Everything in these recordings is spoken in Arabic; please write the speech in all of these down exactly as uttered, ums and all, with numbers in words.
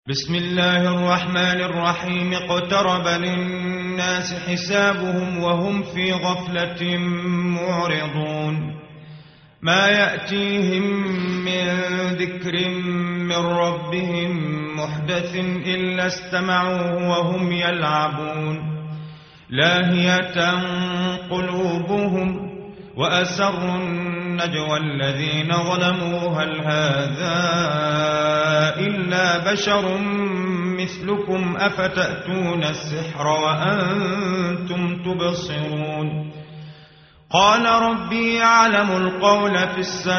بسم الله الرحمن الرحيم اقترب للناس حسابهم وهم في غفلة معرضون ما يأتيهم من ذكر من ربهم محدث إلا استمعوه وهم يلعبون لاهية قلوبهم وأسروا النجوى الذين ظلموا هل هذا إلا بشر مثلكم أفتأتون السحر وأنتم تبصرون قال ربي يعلم القول في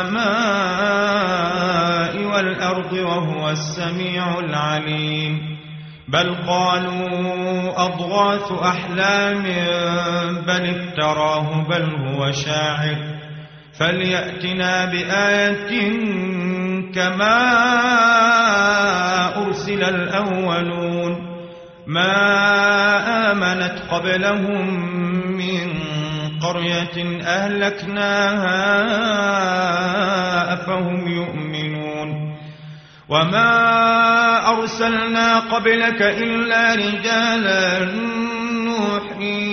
السماء والأرض وهو السميع العليم بل قالوا أضغاث أحلام بل افتراه بل هو شاعر فليأتنا بآية كما أرسل الأولون ما آمنت قبلهم من قرية أهلكناها أفهم يؤمنون وما أرسلنا قبلك إلا رجالا نوحي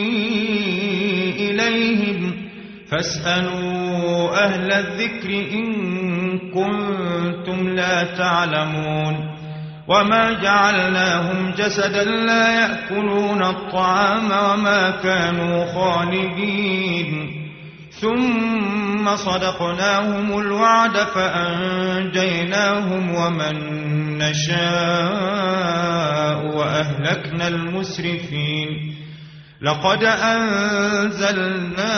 إليهم فاسألوا أهل الذكر إن كنتم لا تعلمون وما جعلناهم جسدا لا يأكلون الطعام وما كانوا خالدين ثم صدقناهم الوعد فأنجيناهم ومن نشاء وأهلكنا المسرفين لقد أنزلنا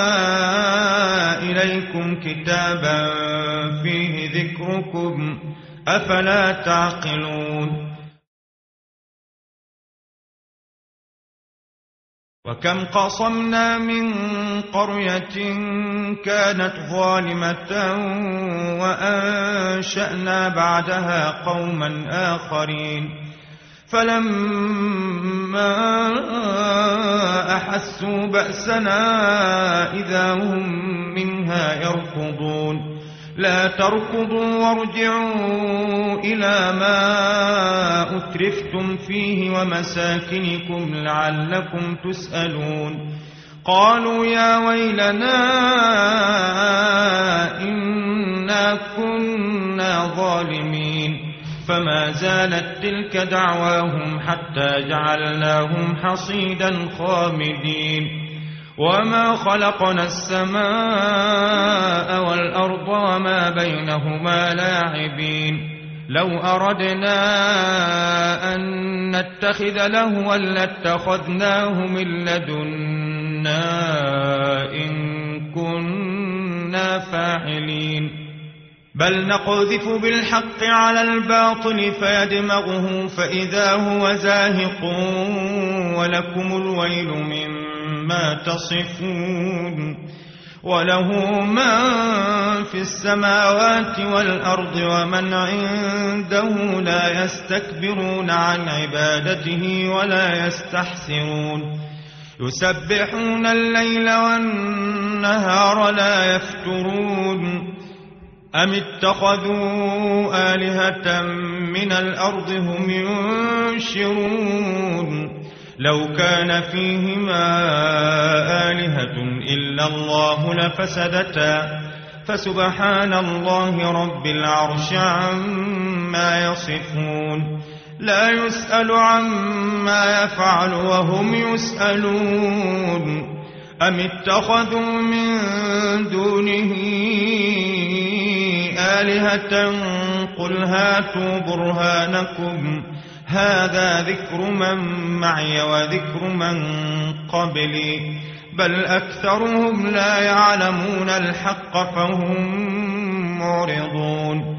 إليكم كتابا فيه ذكركم أفلا تعقلون وكم قصمنا من قرية كانت ظالمة وأنشأنا بعدها قوما آخرين فلما أحسوا بأسنا إذا هم منها يركضون لا تركضوا وارجعوا إلى ما أترفتم فيه ومساكنكم لعلكم تسألون قالوا يا ويلنا إنا كنا ظالمين فما زالت تلك دعواهم حتى جعلناهم حصيدا خامدين وما خلقنا السماء والأرض وما بينهما لاعبين لو أردنا أن نتخذ لهوا لاتخذناه من لدنا إن كنا فاعلين بل نقذف بالحق على الباطل فيدمغه فإذا هو زاهق ولكم الويل مما تصفون وله من في السماوات والأرض ومن عنده لا يستكبرون عن عبادته ولا يستحسرون يسبحون الليل والنهار لا يفترون أم اتخذوا آلهة من الأرض هم ينشرون لو كان فيهما آلهة إلا الله لفسدتا فسبحان الله رب العرش عما يصفون لا يسأل عما يفعل وهم يسألون أم اتخذوا من دونه آلهة قل هاتوا برهانكم هذا ذكر من معي وذكر من قبلي بل أكثرهم لا يعلمون الحق فهم معرضون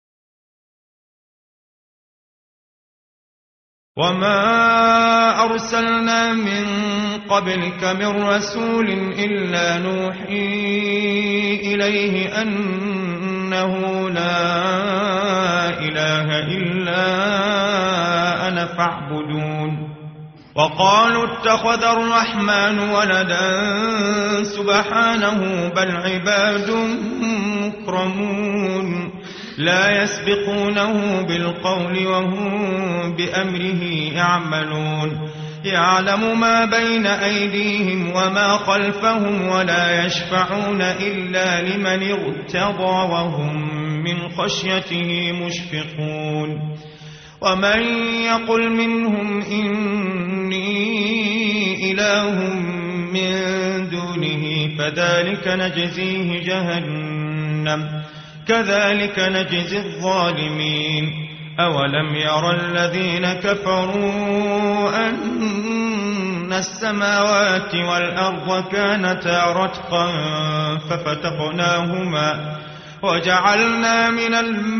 وما أرسلنا من قبلك من رسول إلا نوحي إليه أنه لا إله إلا أنا فاعبدون وقالوا اتخذ الرحمن ولدا سبحانه بل عباد مكرمون لا يسبقونه بالقول وهم بأمره يعملون يعلم ما بين أيديهم وما خلفهم ولا يشفعون إلا لمن ارتضى وهم من خشيته مشفقون ومن يقل منهم إني إله من دونه فذلك نجزيه جهنم كذلك نجزي الظالمين أولم يرى الذين كفروا أن السماوات والأرض كانتا رتقا ففتقناهما وجعلنا من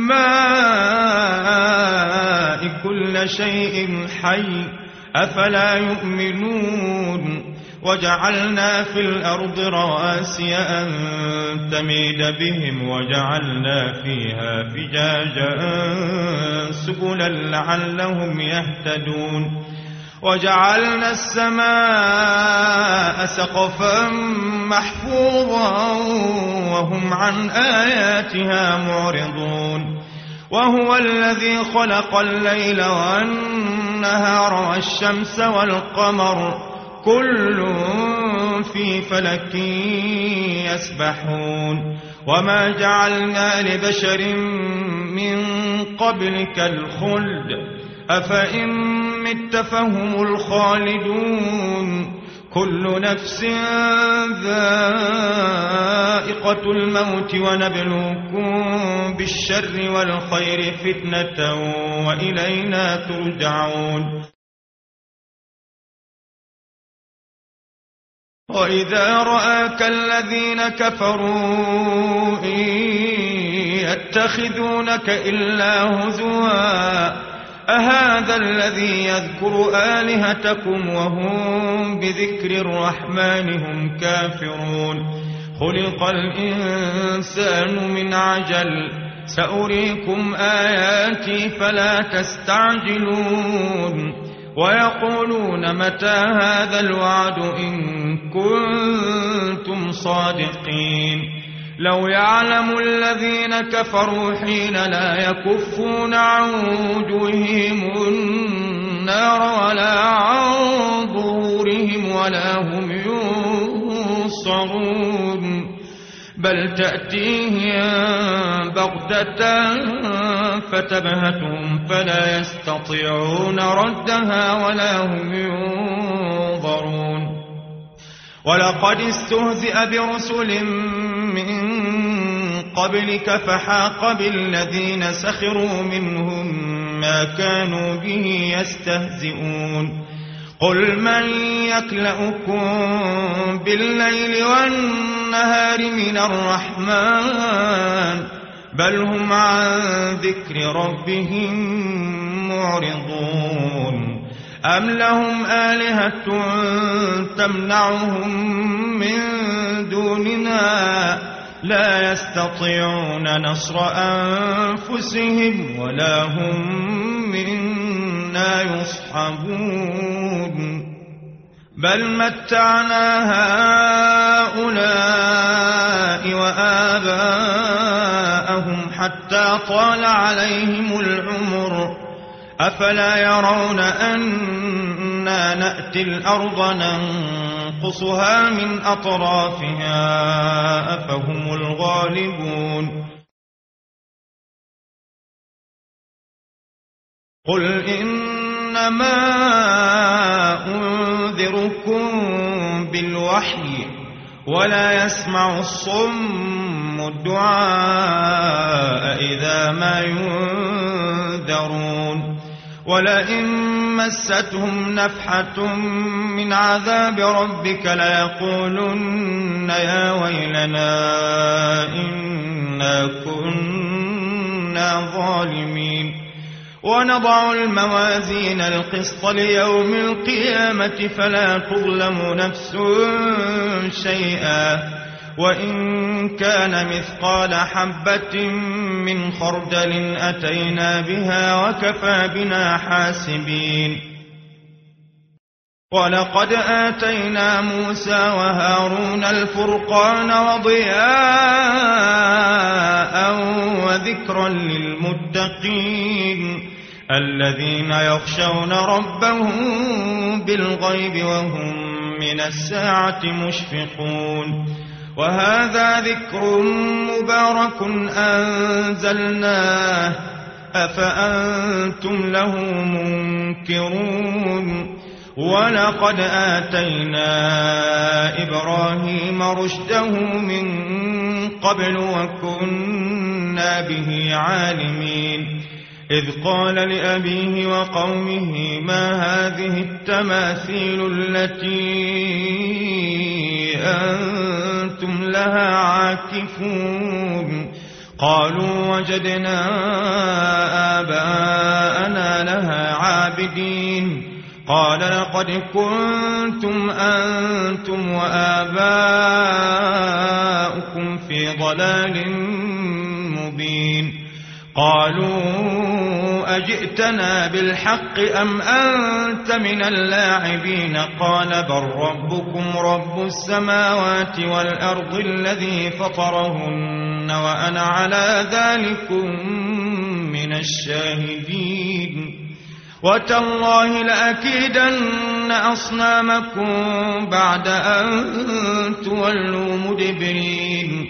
الماء كل شيء حي أفلا يؤمنون وجعلنا في الأرض رواسي أن تميد بهم وجعلنا فيها فجاجا سبلا لعلهم يهتدون وجعلنا السماء سقفا محفوظا وهم عن آياتها معرضون وهو الذي خلق الليل والنهار والشمس والقمر كل في فلك يسبحون وما جعلنا لبشر من قبلك الخلد أفإن مت فهم الخالدون كل نفس ذائقة الموت ونبلوكم بالشر والخير فتنة وإلينا ترجعون وإذا رآك الذين كفروا إن يتخذونك إلا هزوا أهذا الذي يذكر آلهتكم وهم بذكر الرحمن هم كافرون خلق الإنسان من عجل سأريكم آياتي فلا تستعجلون ويقولون متى هذا الوعد إن كنتم صادقين لو يعلم الذين كفروا حين لا يكفون عن وجوههم النار ولا عن ظهورهم ولا هم ينصرون بل تأتيهم بغتة فتبهتهم فلا يستطيعون ردها ولا هم ينظرون ولقد استهزئ برسل من قبلك فحاق بالذين سخروا منهم ما كانوا به يستهزئون قل من يكلؤكم بالليل والنهار من الرحمن بل هم عن ذكر ربهم معرضون أم لهم آلهة تمنعهم من دوننا لا يستطيعون نصر أنفسهم ولا هم منا يصحبون بل متعنا هؤلاء وآباءهم حتى طال عليهم العمر أفلا يرون أنا نأتي الأرض ننقصها من أطرافها أفهم الغالبون قل إنما أنذركم بالوحي ولا يسمع الصم الدعاء إذا ما ينذرون ولئن مستهم نفحة من عذاب ربك ليقولن يا ويلنا إنا كنا ظالمين ونضع الموازين القسط ليوم القيامة فلا تظلم نفس شيئا وإن كان مثقال حبة من خردل أتينا بها وكفى بنا حاسبين ولقد آتينا موسى وهارون الفرقان وضياء وذكرا للمتقين الذين يخشون ربهم بالغيب وهم من الساعة مشفقون. وهذا ذكر مبارك أنزلناه أفأنتم له منكرون. ولقد آتينا إبراهيم رشده من قبل وكنا به عالمين إذ قال لأبيه وقومه ما هذه التماثيل التي أنتم لها عاكفون قالوا وجدنا آباءنا لها عابدين قال لقد كنتم أنتم وآباؤكم في ضلال مبين. قالوا أجئتنا بالحق أم أنت من اللاعبين قال بل ربكم رب السماوات والأرض الذي فطرهن وأنا على ذلكم من الشاهدين. وتالله لأكيدن أصنامكم بعد أن تولوا مدبرين.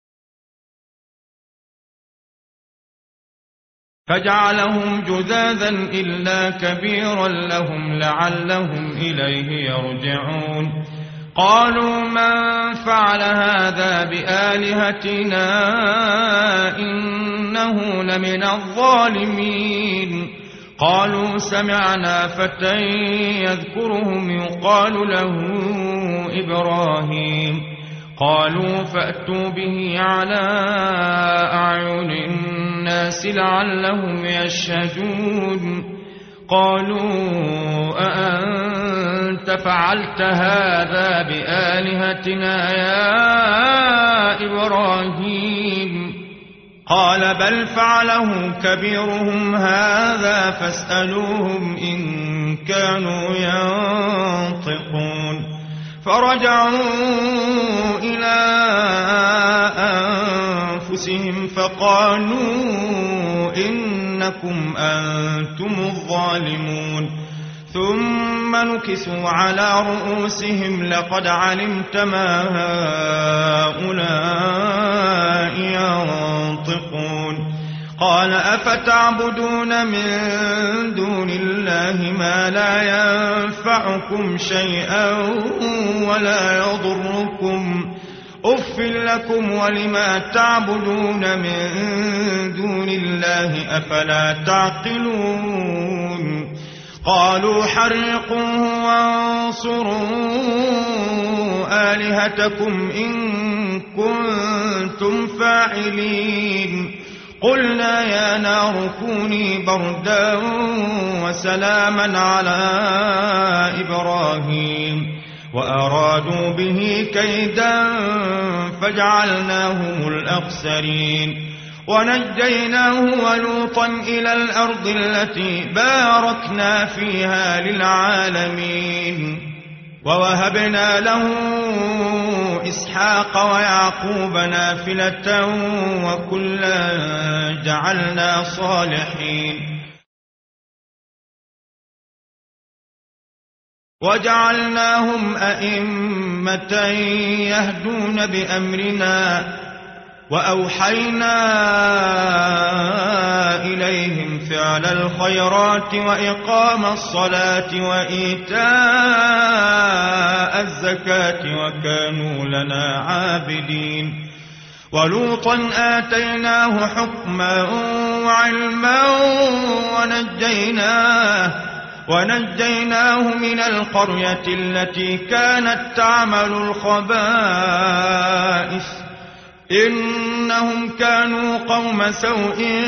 فجعلهم جذاذا إلا كبيرا لهم لعلهم إليه يرجعون. قالوا من فعل هذا بآلهتنا إنه لمن الظالمين. قالوا سمعنا فتى يذكرهم يقال له إبراهيم. قالوا فأتوا به على أعين الناس لعلهم يشهدون. قالوا أأنت فعلت هذا بآلهتنا يا إبراهيم قال بل فعله كبيرهم هذا فاسألوهم إن كانوا ينطقون. فرجعوا إلى أنفسهم فقالوا إنكم أنتم الظالمون. ثم نكسوا على رؤوسهم لقد علمت ما هؤلاء ينطقون. قال أفتعبدون من دون الله ما لا ينفعكم شيئا ولا يضركم أف لكم ولما تعبدون من دون الله أفلا تعقلون. قالوا حرقوه وانصروا آلهتكم إن كنتم فاعلين. قلنا يا نار كوني بردا وسلاما على إبراهيم وأرادوا به كيدا فجعلناهم الأخسرين. ونجيناه ولوطا إلى الأرض التي باركنا فيها للعالمين. ووهبنا له إسحاق ويعقوب نافلة وكلا جعلنا صالحين. وجعلناهم أئمة يهدون بأمرنا وأوحينا إليهم فعل الخيرات وإقام الصلاة وإيتاء الزكاة وكانوا لنا عابدين. ولوطا آتيناه حكما وعلما ونجيناه ونجيناه من القرية التي كانت تعمل الخبائث إنهم كانوا قوم سوء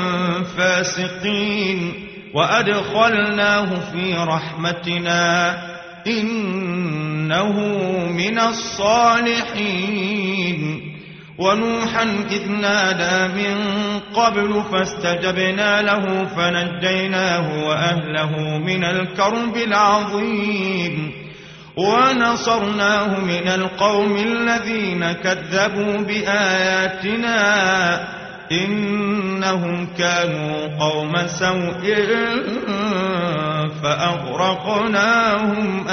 فاسقين. وأدخلناه في رحمتنا إنه من الصالحين. ونوحا إذ نادى من قبل فاستجبنا له فنجيناه وأهله من الكرب العظيم ونصرناه من القوم الذين كذبوا بآياتنا إنهم كانوا قوم سوء فأغرقناهم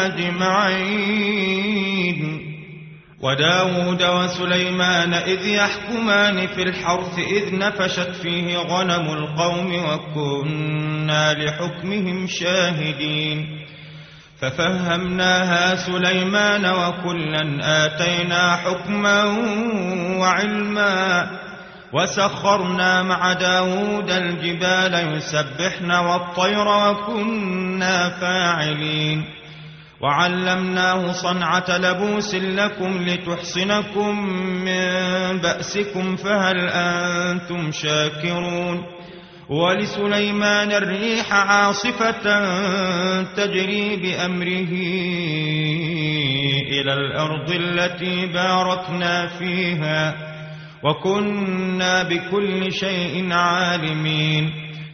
أجمعين. وداود وسليمان إذ يحكمان في الحرث إذ نفشت فيه غنم القوم وكنا لحكمهم شاهدين ففهمناها سليمان وكلا آتينا حكما وعلما وسخرنا مع داود الجبال يسبحن والطير وكنا فاعلين وعلمناه صنعة لبوس لكم لتحصنكم من بأسكم فهل أنتم شاكرون. ولسليمان الريح عاصفة تجري بأمره إلى الأرض التي باركنا فيها وكنا بكل شيء عالمين.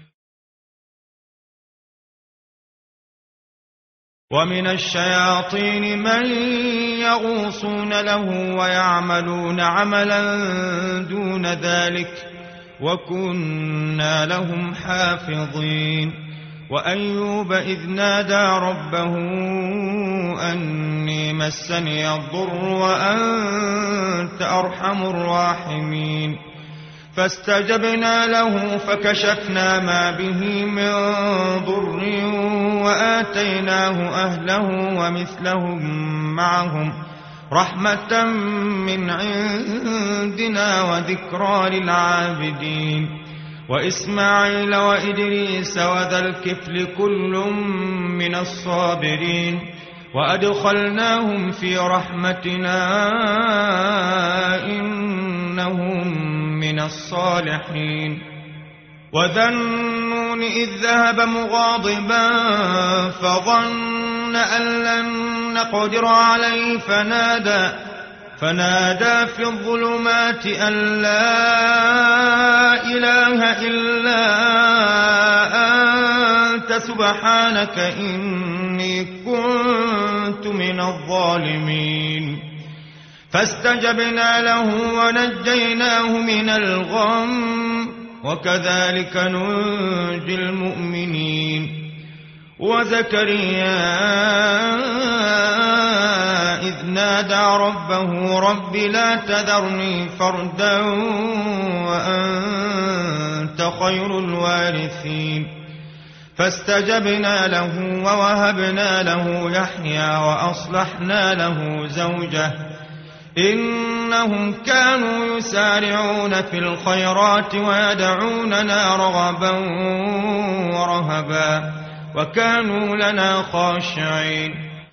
ومن الشياطين من يغوصون له ويعملون عملا دون ذلك وكنا لهم حافظين. وأيوب إذ نادى ربه أني مسني الضر وأنت أرحم الراحمين فاستجبنا له فكشفنا ما به من ضر وآتيناه أهله ومثلهم معهم رحمة من عندنا وذكرى للعابدين. وإسماعيل وإدريس وذا الكفل كل من الصابرين وأدخلناهم في رحمتنا إنهم من الصالحين. وذا النون إذ ذهب مغاضبا فظن أن لن نقدر عليه فنادى فنادى في الظلمات أن لا إله إلا أنت سبحانك إني كنت من الظالمين فاستجبنا له ونجيناه من الغم وكذلك ننجي المؤمنين. وزكريا إذ نادى ربه رب لا تذرني فردا وأنت خير الوارثين فاستجبنا له ووهبنا له يحيى وأصلحنا له زوجه إنهم كانوا يسارعون في الخيرات ويدعوننا رغبا ورهبا وكانوا لنا خاشعين.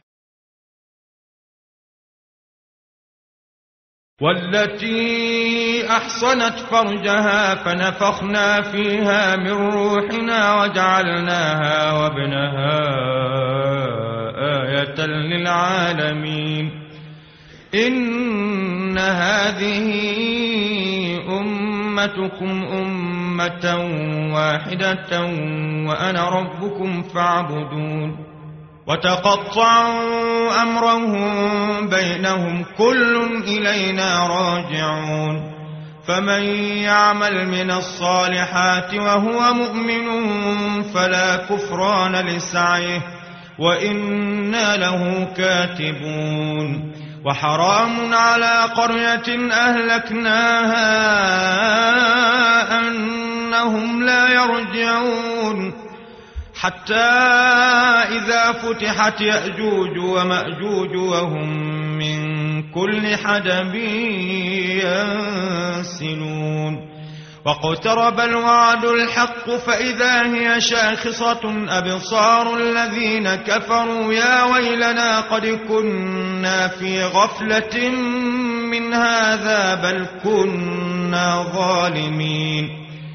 والتي أحصنت فرجها فنفخنا فيها من روحنا وجعلناها وابنها آية للعالمين. إن هذه أمتكم أمة واحدة وأنا ربكم فاعبدون. وتقطعوا أمرهم بينهم كل إلينا راجعون. فمن يعمل من الصالحات وهو مؤمن فلا كفران لسعيه وإنا له كاتبون. وحرام على قرية أهلكناها أنهم لا يرجعون حتى إذا فتحت يأجوج ومأجوج وهم من كل حدب ينسلون. واقترب الوعد الحق فإذا هي شاخصة أبصار الذين كفروا يا ويلنا قد كنا في غفلة من هذا بل كنا ظالمين.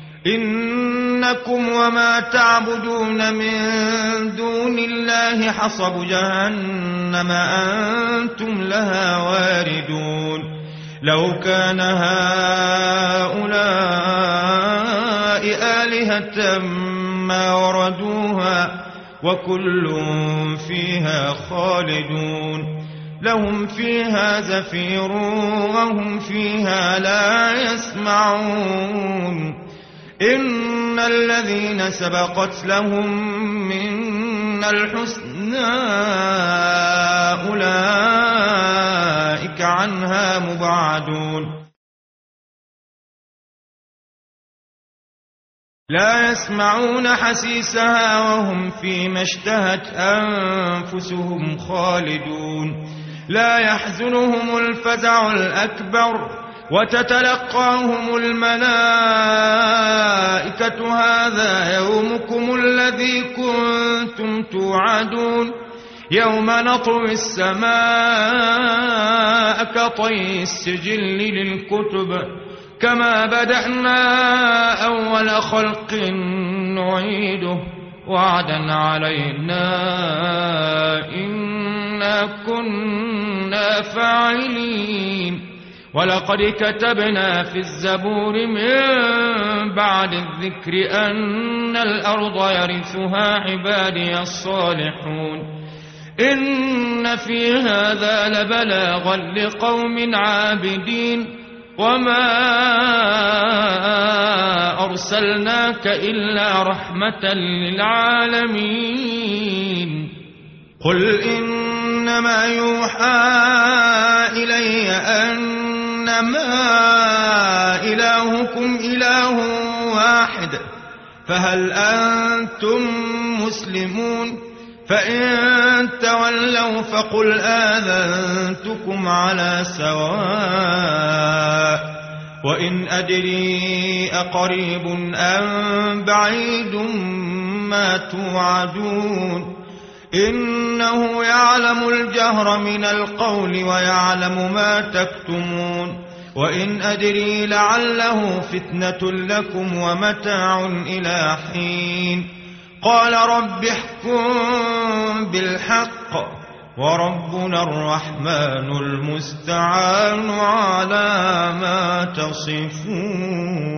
إنكم وما تعبدون من دون الله حصب جهنم أنتم لها واردون. لو كان هؤلاء آلهة ما وردوها وكل فيها خالدون لهم فيها زفير وهم فيها لا يسمعون إن الذين سبقت لهم منا الحسنى أولئك عنها مبعدون لا يسمعون حسيسها وهم فيما اشتهت أنفسهم خالدون لا يحزنهم الفزع الأكبر وتتلقاهم الملائكة هذا يومكم الذي كنتم توعدون يوم نطوي السماء كطي السجل للكتب كما بدأنا أول خلق نعيده وعدا علينا إنا كنا فاعلين ولقد كتبنا في الزبور من بعد الذكر أن الأرض يرثها عبادي الصالحون إن في هذا لبلاغا لقوم عابدين وما أرسلناك إلا رحمة للعالمين قل إنما يوحى إلي أنما إلهكم إله واحد فهل أنتم مسلمون فإن تولوا فقل آذنتكم على سواء وإن أدري أقريب أم بعيد ما توعدون إنه يعلم الجهر من القول ويعلم ما تكتمون وإن أدري لعله فتنة لكم ومتاع إلى حين قال رب احكم بالحق وربنا الرحمن المستعان على ما تصفون.